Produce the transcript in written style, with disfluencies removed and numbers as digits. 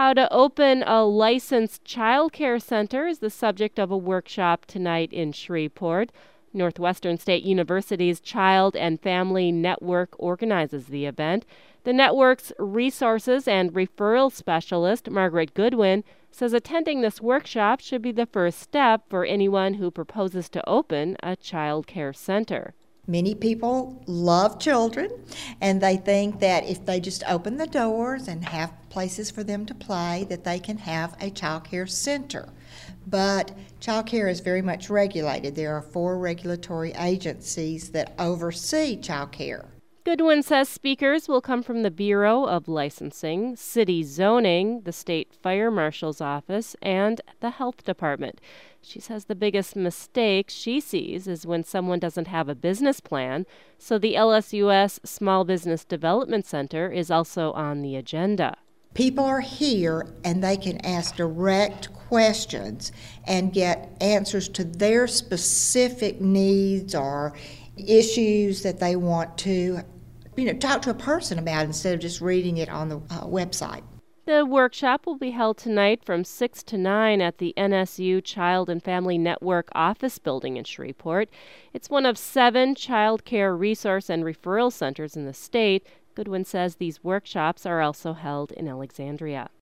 How to open a licensed child care center is the subject of a workshop tonight in Shreveport. Northwestern State University's Child and Family Network organizes the event. The network's resources and referral specialist, Margaret Goodwin, says attending this workshop should be the first step for anyone who proposes to open a child care center. Many people love children, and they think that if they just open the doors and have places for them to play, that they can have a child care center. But child care is very much regulated. There are 4 regulatory agencies that oversee child care. Goodwin says speakers will come from the Bureau of Licensing, City Zoning, the State Fire Marshal's Office, and the Health Department. She says the biggest mistake she sees is when someone doesn't have a business plan, so the LSUS Small Business Development Center is also on the agenda. People are here and they can ask direct questions and get answers to their specific needs or issues that they want to, talk to a person about instead of just reading it on the website. The workshop will be held tonight from 6 to 9 at the NSU Child and Family Network office building in Shreveport. It's one of 7 child care resource and referral centers in the state. Goodwin says these workshops are also held in Alexandria.